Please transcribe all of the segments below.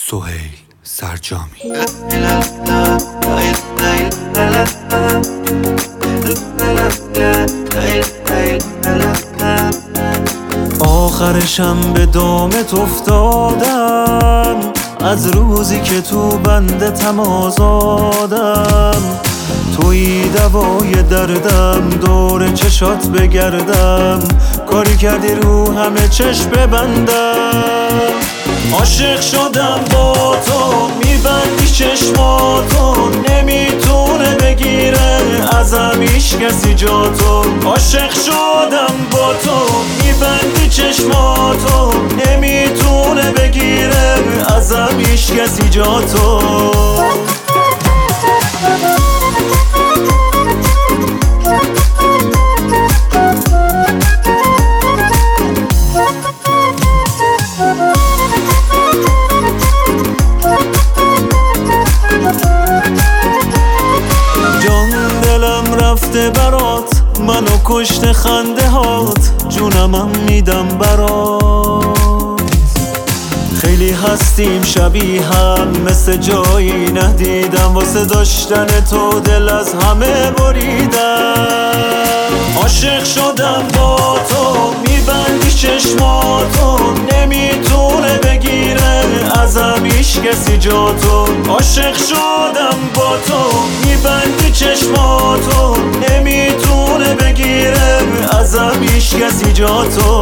سهیل سرجامی. آخرشم به دامت افتادم، از روزی که تو بنده تمازادم. توی دوای دردم، دور چشات بگردم، کاری کردی رو همه چشم ببندم. عاشق شدم با تو، میبندی چشماتو، نمیتونه بگیره ازم هیچ کسی جاتو. عاشق شدم با تو، میبندی چشماتو، نمیتونه بگیره ازم هیچ کسی جاتو. رفته برات، منو کشته خنده هات، جونمم میدم برات. خیلی هستیم شبیه هم، مثل جایی ندیدم، واسه داشتن تو دل از همه بریدم. عاشق شدم با تو، میبندی چشماتو، نمیتونه بگیره ازم هیچ کسی جاتو. عاشق شدم با تو، میبندی چشماتو، نمیتونه بگیره ازم هیچ کسی جاتو.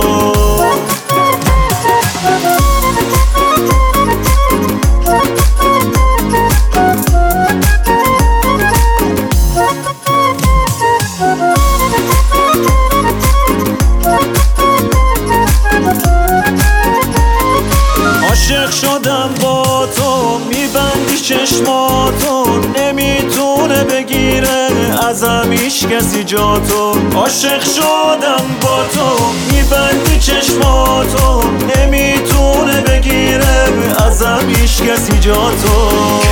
عاشق شدم با تو، میبندی چشماتو، نمیتونه بگیره ازم هیچ کسی جاتو. عاشق شدم با تو، میبندی چشماتو، نمیتونه بگیره ازم هیچ کسی جاتو.